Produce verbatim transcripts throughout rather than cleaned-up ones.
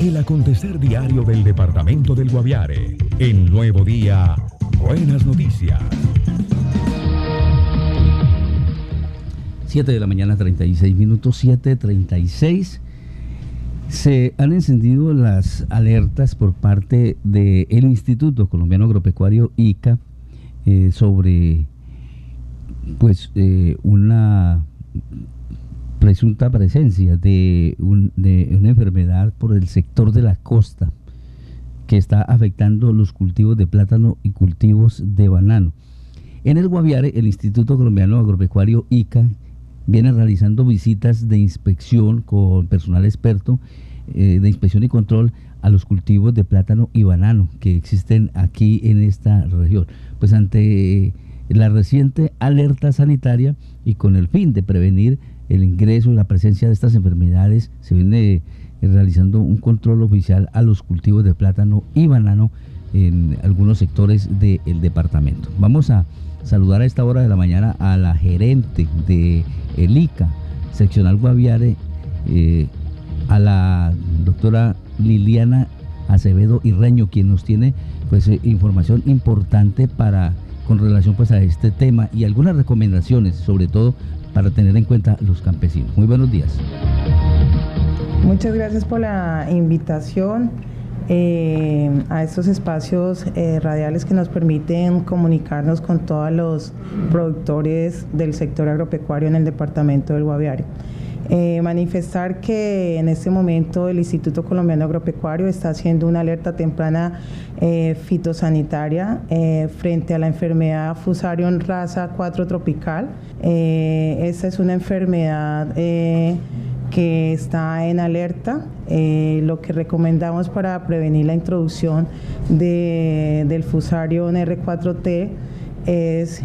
El acontecer diario del departamento del Guaviare. En Nuevo Día, buenas noticias. siete de la mañana, treinta y seis minutos, siete treinta y seis. Se han encendido las alertas por parte del Instituto Colombiano Agropecuario I C A eh, sobre pues eh, una presunta presencia de, un, de una enfermedad por el sector de la costa que está afectando los cultivos de plátano y cultivos de banano. En el Guaviare, el Instituto Colombiano Agropecuario I C A viene realizando visitas de inspección con personal experto eh, de inspección y control a los cultivos de plátano y banano que existen aquí en esta región. Pues ante la reciente alerta sanitaria y con el fin de prevenir el ingreso y la presencia de estas enfermedades, se viene realizando un control oficial a los cultivos de plátano y banano en algunos sectores del departamento. Vamos a saludar a esta hora de la mañana a la gerente de el I C A, seccional Guaviare, eh, a la doctora Liliana Acevedo Irreño, quien nos tiene pues eh, información importante para con relación pues a este tema y algunas recomendaciones, sobre todo para tener en cuenta los campesinos. Muy buenos días. Muchas gracias por la invitación eh, a estos espacios eh, radiales que nos permiten comunicarnos con todos los productores del sector agropecuario en el departamento del Guaviare. Eh, manifestar que en este momento el Instituto Colombiano Agropecuario está haciendo una alerta temprana eh, fitosanitaria eh, frente a la enfermedad Fusarium raza cuatro tropical. Eh, esta es una enfermedad eh, que está en alerta. Eh, lo que recomendamos para prevenir la introducción de, del Fusarium R cuatro T es,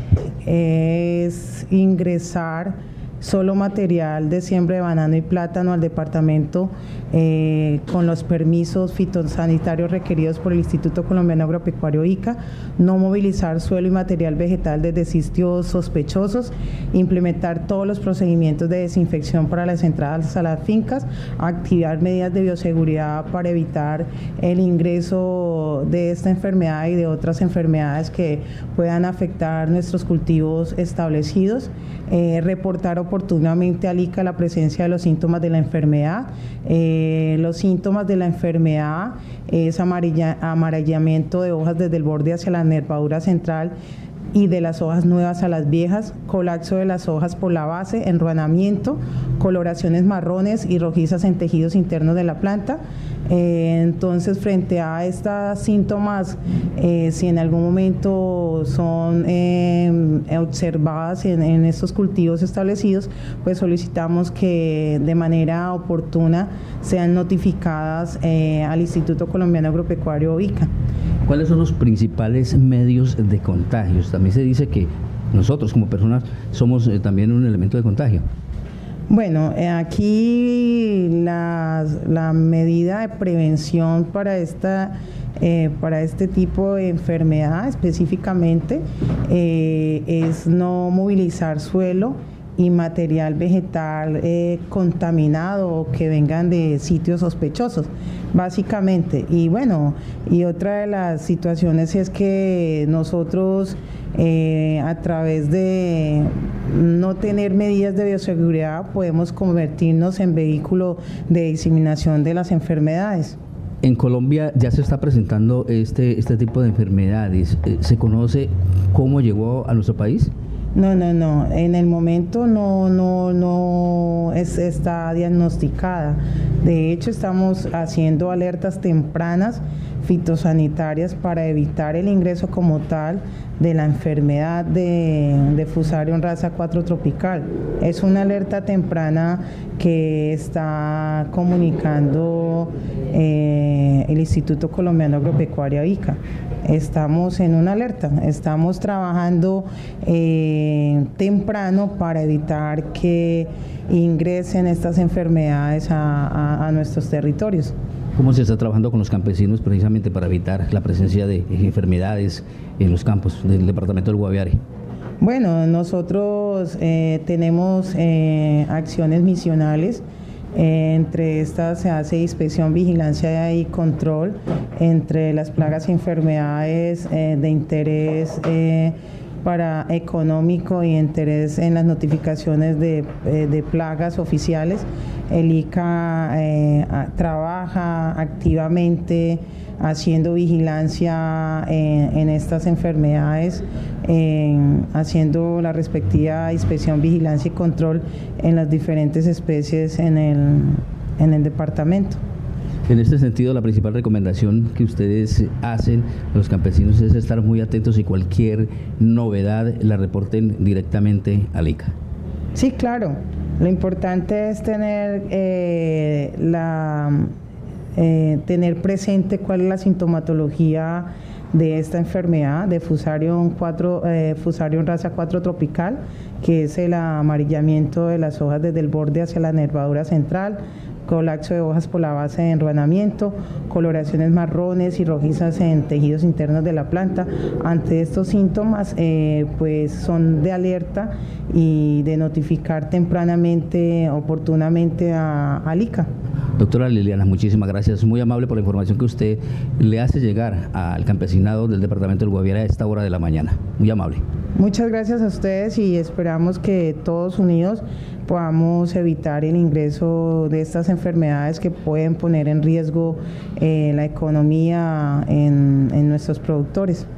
es ingresar solo material de siembra de banano y plátano al departamento eh, con los permisos fitosanitarios requeridos por el Instituto Colombiano Agropecuario I C A, no movilizar suelo y material vegetal desde sitios sospechosos, implementar todos los procedimientos de desinfección para las entradas a las fincas, activar medidas de bioseguridad para evitar el ingreso de esta enfermedad y de otras enfermedades que puedan afectar nuestros cultivos establecidos, eh, reportar oportunamente al I C A la presencia de los síntomas de la enfermedad. Eh, los síntomas de la enfermedad es amarilla, amarillamiento de hojas desde el borde hacia la nervadura central y de las hojas nuevas a las viejas, colapso de las hojas por la base, enruanamiento, coloraciones marrones y rojizas en tejidos internos de la planta. Eh, entonces, frente a estos síntomas, eh, si en algún momento son eh, observadas en, en estos cultivos establecidos, pues solicitamos que de manera oportuna sean notificadas eh, al Instituto Colombiano Agropecuario I C A. ¿Cuáles son los principales medios de contagios? También se dice que nosotros como personas somos eh, también un elemento de contagio. Bueno, eh, aquí la, la medida de prevención para esta eh, para este tipo de enfermedad específicamente eh, es no movilizar suelo y material vegetal eh, contaminado o que vengan de sitios sospechosos, básicamente. Y bueno, y otra de las situaciones es que nosotros eh, a través de no tener medidas de bioseguridad podemos convertirnos en vehículo de diseminación de las enfermedades. En Colombia ya se está presentando este, este tipo de enfermedades. ¿Se conoce cómo llegó a nuestro país? No, no, no. En el momento no, no, no es, está diagnosticada. De hecho, estamos haciendo alertas tempranas fitosanitarias para evitar el ingreso como tal de la enfermedad de, de Fusarium raza cuatro tropical. Es una alerta temprana que está comunicando eh, el Instituto Colombiano Agropecuario I C A. Estamos en una alerta, estamos trabajando eh, temprano para evitar que ingresen estas enfermedades a, a, a nuestros territorios. ¿Cómo se está trabajando con los campesinos precisamente para evitar la presencia de enfermedades en los campos del departamento del Guaviare? Bueno, nosotros eh, tenemos eh, acciones misionales Eh, entre estas se hace inspección, vigilancia y control entre las plagas y enfermedades eh, de interés eh, para económico y interés en las notificaciones de, eh, de plagas oficiales. El I C A eh, trabaja activamente haciendo vigilancia en, en estas enfermedades, en, haciendo la respectiva inspección, vigilancia y control en las diferentes especies en el, en el departamento. En este sentido, la principal recomendación que ustedes hacen a los campesinos es estar muy atentos y cualquier novedad la reporten directamente al I C A. Sí, claro. Lo importante es tener eh, la eh, tener presente cuál es la sintomatología de esta enfermedad de Fusarium cuatro, eh, Fusarium raza cuatro tropical, que es el amarillamiento de las hojas desde el borde hacia la nervadura central, colapso de hojas por la base de enruanamiento, coloraciones marrones y rojizas en tejidos internos de la planta. Ante estos síntomas, eh, pues son de alerta y de notificar tempranamente, oportunamente a, al I C A. Doctora Liliana, muchísimas gracias, muy amable por la información que usted le hace llegar al campesinado del departamento del Guaviare a esta hora de la mañana. Muy amable. Muchas gracias a ustedes y esperamos que todos unidos podamos evitar el ingreso de estas enfermedades que pueden poner en riesgo eh, la economía en, en nuestros productores.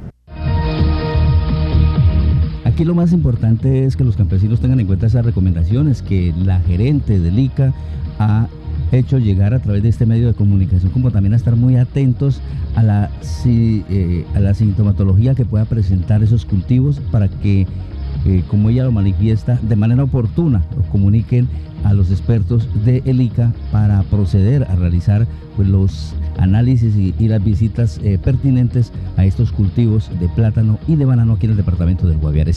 Aquí lo más importante es que los campesinos tengan en cuenta esas recomendaciones que la gerente del I C A ha hecho llegar a través de este medio de comunicación, como también a estar muy atentos a la, si, eh, a la sintomatología que pueda presentar esos cultivos para que, eh, como ella lo manifiesta, de manera oportuna lo comuniquen a los expertos del I C A para proceder a realizar pues, los análisis y, y las visitas eh, pertinentes a estos cultivos de plátano y de banano aquí en el departamento del Guaviare.